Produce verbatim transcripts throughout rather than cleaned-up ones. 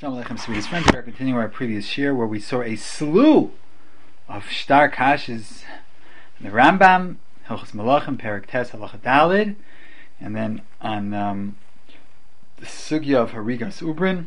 Shalom Aleichem, Sweetest friends. We are continuing our previous year where we saw a slew of shtar kashas in the Rambam, Hilchos Malachim, Perek Tes, Halacha Dalid, and then on um, the sugya of Harigas Ubrin.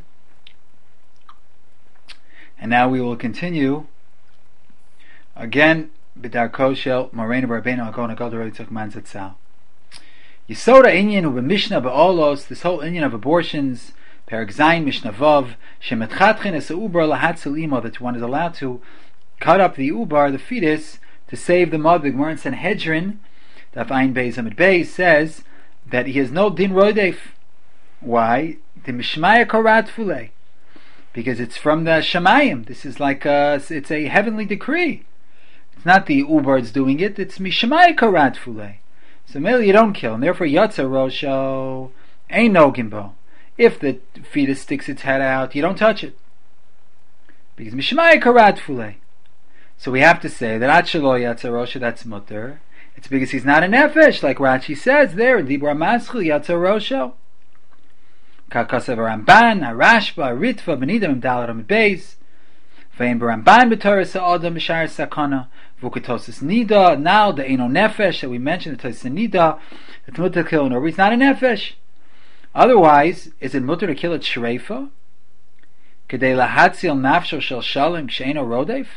And now we will continue again b'darko shel Moreinu Rabbeinu Agon Agadol Yitzchak Man Zatzal. Yisoda Inyan u'b'Mishnah ba'olos, this whole Inyan of abortions. Perek Zayin Mishnah Vav Shemetchatchen es ubar lahatzil imo, that one is allowed to cut up the ubar, the fetus, to save the mother. The Gemara in Sanhedrin, Daf Ayin Beis Amid Beis, says that he has no din rodef. Why? The Mishmaya Korat Fulei, because it's from the Shamayim. This is like a, it's a heavenly decree. It's not the ubar's doing it. It's Mishmaya Korat Fulei. So mainly you don't kill, and therefore Yatza Rosho ain't no gimbo. If the fetus sticks its head out, you don't touch it, because Mishmaya Karat Fulei. So we have to say that Achalo Yatza Rosha, that's mutter. It's because he's not a nefesh, like Rashi says there in Dibur Maschil Yatza Rosho. Kakasav Ramban, Arashba, Ritva, Benidam Dalaram Beis. Vein Baramban B'Torah Sa'adam Mishar Sakana. Vukatosis Nida. Now the Eino Nefesh that we mentioned, the Tosis Nida, the mutter to kill, or he's not a nefesh. Otherwise, is it mutter to kill a shreifa? Kedei lahatzil nafsho shel shalom ksheino rodef?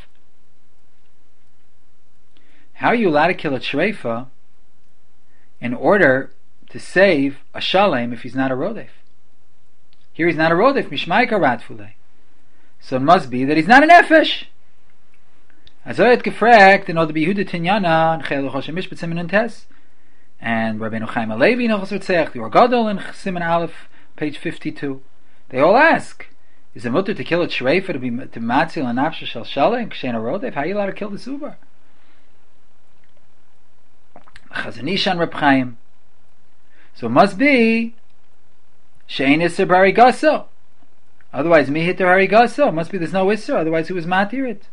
How are you allowed to kill a shreifa in order to save a shalom if he's not a rodef? Here he's not a rodef, mishmai karat fulei. So it must be that he's not an nefesh. Azoyet gefragt in order to be Yehuda Tinyana and Chel Choshem Mishpat Simen and Tes. And Rabbeinu Chaim Alevi in Hilchos Ritzeach, the Or Gadol in Siman Aleph, page fifty-two. They all ask, is it mutter to kill a shreifa to be to matzil and nafsha shel shalem kshein rodef? How are you allowed to kill the subar? Chazon Ish on Reb Chaim. So it must be shein iser bari gaso. Otherwise, mi hitter hari gaso. It must be there's no iser. Otherwise, he was matir it.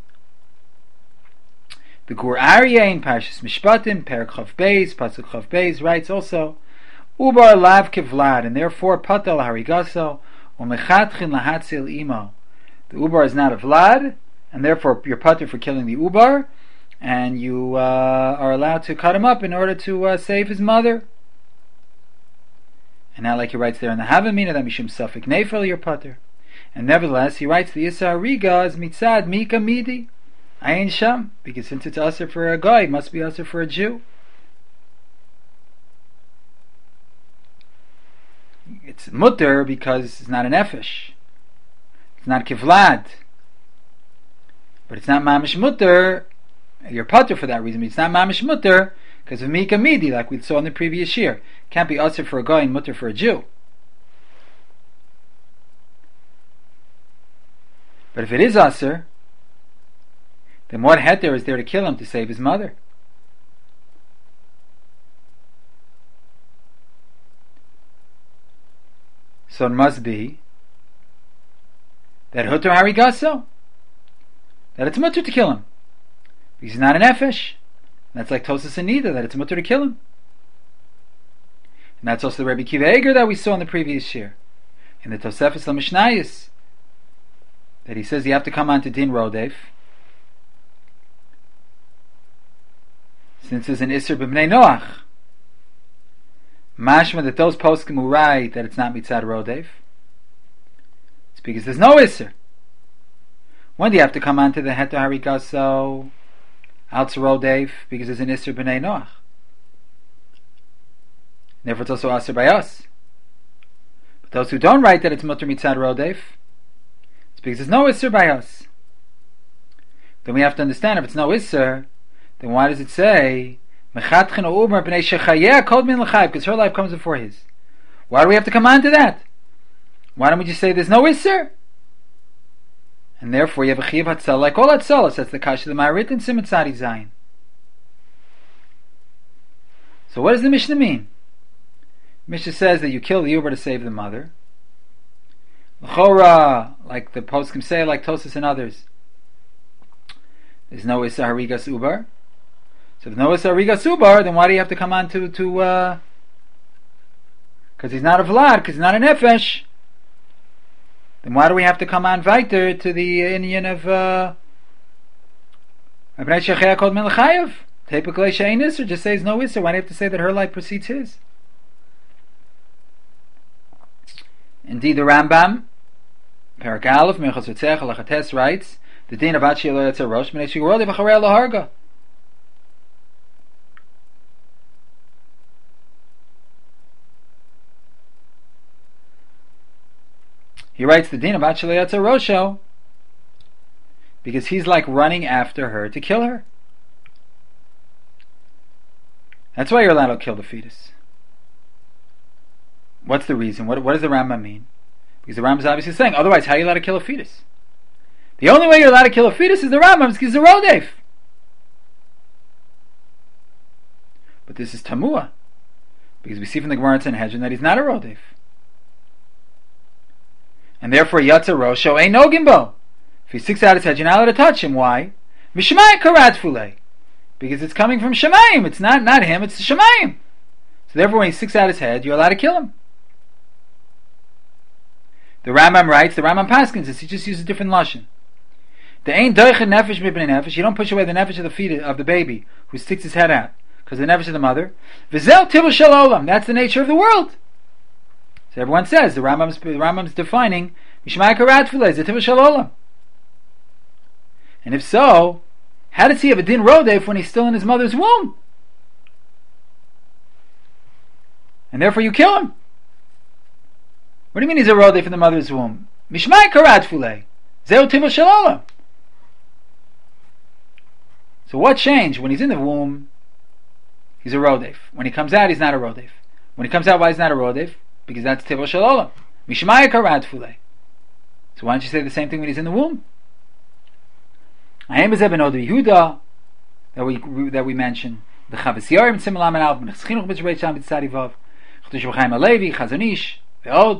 The Gur Aryeh in Parshas Mishpatim, Perek Chav Beis, Pasuk Chav Beis, writes also, Ubar lav kevlad, and therefore patal harigaso, umechatchin lahatzil imo. The ubar is not a vlad, and therefore you're pater for killing the ubar, and you uh, are allowed to cut him up in order to uh, save his mother. And now, like he writes there in the Havamina, that mishum safek nefel, you're pater. And nevertheless, he writes the Issa Hariga as mitzad mika midi. Ayin Sham, because since it's usher for a guy, it must be usher for a Jew. It's mutter because it's not an nefesh. It's not kivlad. But it's not mamish mutter. You're pater for that reason. But it's not mamish mutter because of mika midi, like we saw in the previous year. It can't be usher for a guy and mutter for a Jew. But if it is usher, then what heter is there to kill him to save his mother? So it must be that hutter harigaso, that it's mutter to kill him, because he's not an nefesh. That's like Tosas and Nida, that it's mutter to kill him. And that's also the Rebbe Kiva Eger that we saw in the previous year, in the Tosefes LaMishnayis, that he says you have to come on to Din Rodef, since there's an Isser b'Bnei Noach. Mashma that those poskim who write that it's not mitzad rodef, it's because there's no Isser. When do you have to come on to the Heter Harigaso Alts rodef? Because there's an Isser b'Bnei Noach. Therefore it's also Asr by us. But those who don't write that it's mutter mitzad rodef, it's because there's no Isser by us. Then we have to understand, if it's no Isser, then why does it say because her life comes before his? Why do we have to come on to that? Why don't we just say there's no Isser? And therefore you have a Chiyav Hatzal like all Hatzalas. That's the Kasha of the Ma'arit and Siman Tzadi Zayin. So what does the Mishnah mean? Mishnah says that you kill the Uber to save the mother. L'chora, like the poskim say, like Tosas and others, there's no Isser Harigas Uber. So if no Isser Harigas Uber, then why do you have to come on to to uh because he's not a vlad, because he's not a nefesh. then why do we have to come on weiter to the Indian of uh Abnei Shechaya called Melachayev? Typically Shein Isser, just says no Isser. Why do you have to say that her life precedes his? Indeed, the Rambam, Perak Aleph, Minchas Yotzech, Halachates writes, the din of Achi Lo Yotzer Rosh, Bnei Shigurodi V'Charei Lo Harga. He writes the din of Achi Lo Yotzer Rosho because he's like running after her to kill her. That's why you're allowed to kill the fetus. What's the reason? What, what does the Rambam mean? Because the Rambam is obviously saying, otherwise, how are you allowed to kill a fetus? The only way you're allowed to kill a fetus is the Rambam, because it's a rodef. But this is Tamua, because we see from the Gemara in Sanhedrin that he's not a rodef. And therefore, Yatza Rosho ain't no gimbo. If he sticks out his head, you're not allowed to touch him. Why? Mishmai karat fulei. Because it's coming from Shemayim. It's not, not him, it's Shemayim. So therefore, when he sticks out his head, you're allowed to kill him. The Rambam writes, the Rambam Paskins this, he just uses a different lashon. The ain't doichen nefesh mipnei nefesh. You don't push away the nefesh of the fetus, of the baby who sticks his head out because the nefesh of the mother. V'zel tivul shel olam. That's the nature of the world. So everyone says the Rambam's the Rambam's defining mishmai karat fulei is the tivul shel olam. And if so, how does he have a din rodef when he's still in his mother's womb? And therefore you kill him. What do you mean he's a rodef in the mother's womb? Mishmai karat fulei. Zeu tivul shel olam. So what changed? When he's in the womb, he's a rodef. When he comes out, he's not a rodef. When he comes out, why he's not a rodef? Because that's tivul shel olam. Mishmai karat fulei. So why don't you say the same thing when he's in the womb? Ahem bezeh ben Od Yehuda that we that we mentioned. The Chavis Yarim Tzimel Amen Al Ben Chinuch B'Zreit Sham B'Tzadi Vav. Chatush B'Chaim Alevi Chazon Ish Ve'od.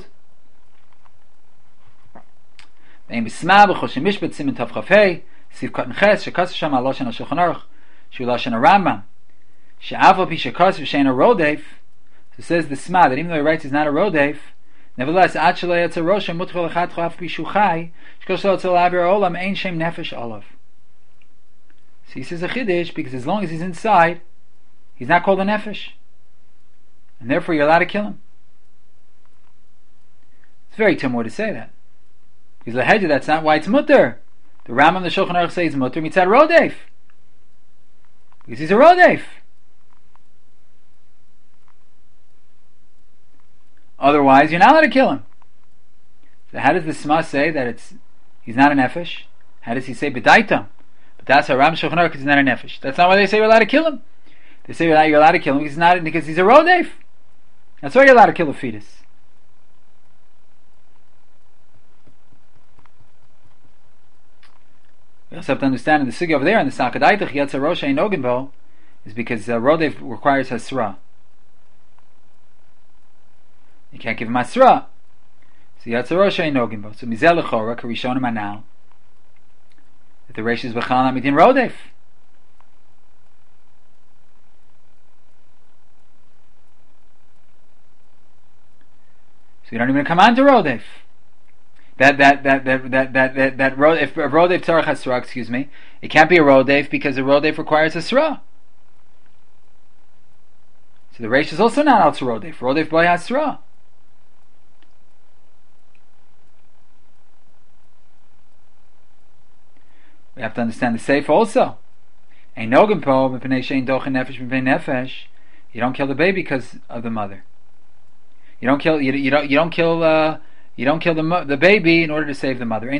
Ahem B'Sma B'Choshim Mishpat Simen Tav Chafei Siv Katan Ches Shekas Sham Al Loshen Al Shulchan Aruch Shu Loshen Al Rambam She'Av Pi Shekas V'Shein A Rodef. So says the Sma that even though he writes he's not a Rodef, nevertheless Ad Shalei Yatzer Roshem Mutchol Echad Choaf Pi Shuchai Shkosh Lo Tzol Avir Olam Ein Shem Nefesh Olav. So he says a chiddush because as long as he's inside, he's not called a nefesh, and therefore you're allowed to kill him. It's very timur to say that because lahedja that's not why it's mutter. The Rambam the Shulchan Aruch says mutter mitzad rodef because he's a rodef. Otherwise, you're not allowed to kill him. So how does the Sma say that it's he's not a nefesh? How does he say b'daitam? That's how Ram Shulchan Aruch is not a nefesh. That's not why they say you're allowed to kill him. They say you're allowed to kill him because he's not because he's a rodef. That's why you're allowed to kill a fetus. We also have to understand in the sugi over there in the Sakadaitach Yatzer Rosha in Ogenbo is because uh, rodef requires hasra. You can't give him hasra. So Yatzer Rosha in Ogenbo. So Mizel Lechora Karishonim Anal. The Reish is B'chal Amidin Rodef. So you don't even come on to Rodef. That that that that that that that, that Rodef, if a Rodef Tzarech Hasra, excuse me, it can't be a Rodef because a Rodef requires Hasra. So the Reish is also not out to Rodef. Rodef by Hasra. We have to understand the Seif also. You don't kill the baby because of the mother. You don't kill. You, you don't. You don't kill. Uh, you don't kill the the baby in order to save the mother.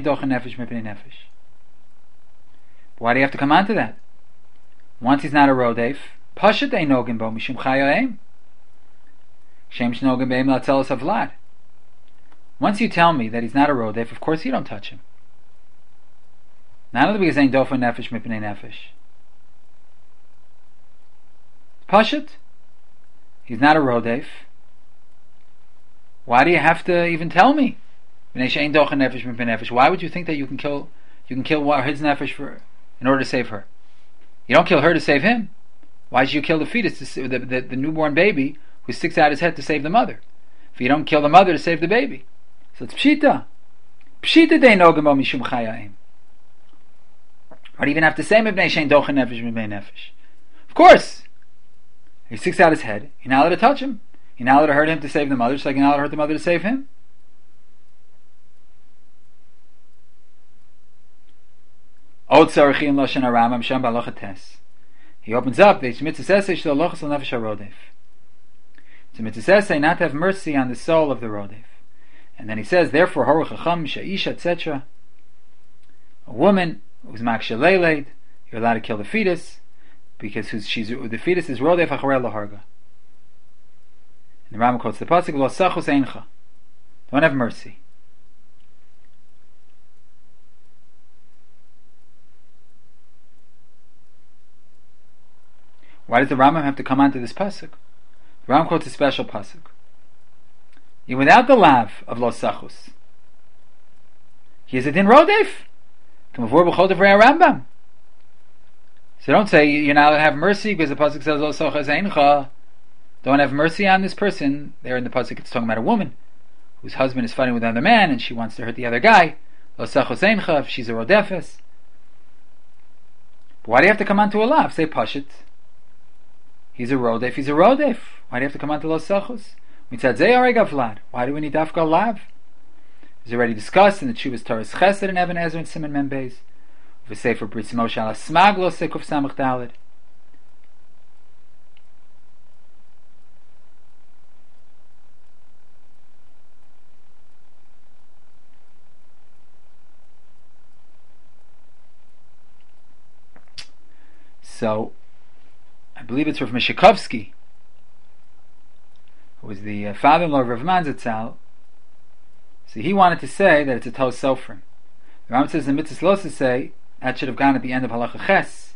Why do you have to come on to that? Once he's not a rodef, pashat ein nogin bo mishum chayaim. Shem shnogin beim latzelos avlad. Once you tell me that he's not a rodef, of course you don't touch him. Not only because ain't dofa nefesh mipnei nefesh. Pashat. He's not a rodef. Why do you have to even tell me? Why would you think that you can kill you can kill his nefesh for in order to save her? You don't kill her to save him. Why should you kill the fetus, to, the, the, the newborn baby who sticks out his head to save the mother? If you don't kill the mother to save the baby, so it's pshita. Pshita de nogam bo mishum chayayim. What do you even have to say? Mibnei shein dochen nefesh mibnei nefesh. Of course, he sticks out his head. You're not allowed to touch him. You're not allowed to hurt him to save the mother, just like you're not allowed to hurt the mother to save him. Od tzarich in lashon haRambam sham b'halacha tes. He opens up the mitzvah says shel halachas al nefesh harodef. The mitzvah says not to have mercy on the soul of the rodef. And then he says, therefore, horu chacham sheisha et cetera. A woman who's makshaleleid, you're allowed to kill the fetus because who's, she's the fetus is rodef acharei laharga. And the Rambam quotes the pasuk lo sachus eincha. Don't have mercy. Why does the Rambam have to come onto this pasuk? The Rambam quotes a special pasuk. You're without the lav of Los Sachus. He is a din rodef. Kamavur b'chol devrei Rambam. So don't say you're not allowed to have mercy because the pasuk says Los Sachus eincha. Don't have mercy on this person. There in the pasuk it's talking about a woman whose husband is fighting with another man and she wants to hurt the other guy. Los Sachus eincha if she's a rodefes. But why do you have to come onto a lav? Say pashit. He's a rodef. He's a rodef. Why do you have to come onto Los Sachus? Mitzad zeh arega vlad. Why do we need dafka lav? It's already discussed in the Tshuvas Torah's Chesed and Even Ezra and Simon Membeis. We say for Brit Moshe ala smag lo sekuf samach dalid. So, I believe it's Rav Mishikovsky, who was the uh, father-in-law of Rav Manzatzal. So he wanted to say that it's a Tos Sofrim. The Rambam says in Mitzvah Los to say that should have gone at the end of Halacha Ches.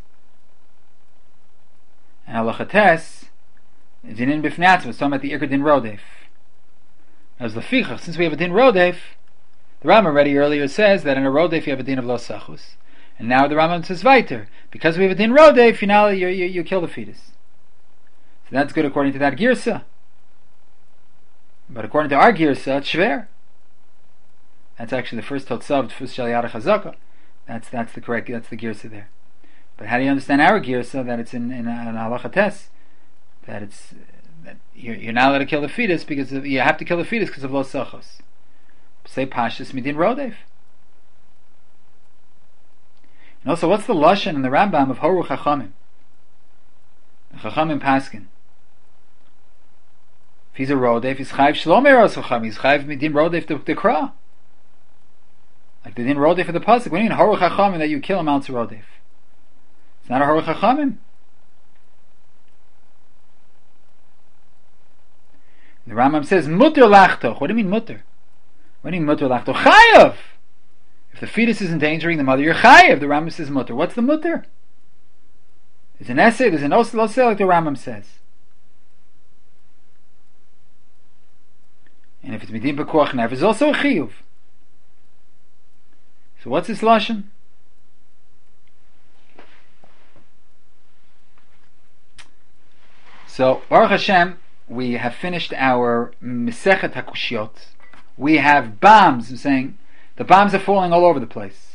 And Halacha Tes, Dinin Bifnatz was talking about the Iker Din Rodef. As Lefichach, since we have a Din Rodef, the Rambam already earlier says that in a Rodef you have a Din of Los Sachus. And now the Rambam says weiter, because we have a Din Rodef, you now you, you, you kill the fetus. So that's good according to that Girsa. But according to our Girsa, it's Shver. That's actually the first Totzav, Tfus Shaliyada Chazaka. That's that's the correct, that's the Girsa there. But how do you understand our Girsa, that it's in, in, in Halacha Tes? That it's, that you're, you're not allowed to kill the fetus because of, you have to kill the fetus because of Los Sachos. Say Pashtus Midin Rodef. And also, what's the Lashon in the Rambam of Horu Chachamim? The Chachamim Paskin. If he's a Rodef, he's Chayv Shlom Eros Chacham, he's Chayv Midin Rodef to the Kra. Like the Din Rodef for the Pasuk. What do you mean Horu Chachamim that you kill him out to Rodef? It's not a Horu Chachamim. The Rambam says Mutter Lachtoch. What do you mean Mutter? What do you mean Mutter Lachtoch? Chayav! If the fetus is endangering the mother, you're chayiv. The Rambam says mutter. What's the mutter? There's an essay, there's an osel like the Rambam says. And if it's midim b'koach nefesh, it's also a chiyuv. So what's this lashon? So Baruch Hashem, we have finished our Mesechet HaKushiyot. We have bombs. I'm saying the bombs are falling all over the place.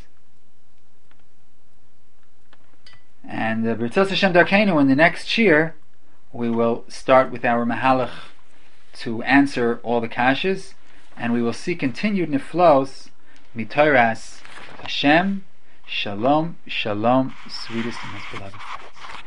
And uh, B'ritzos Hashem Darkeinu, in the next shir, we will start with our Mahalach to answer all the kashas, and we will see continued niflos mitoras Hashem. Shalom, shalom, sweetest and most beloved.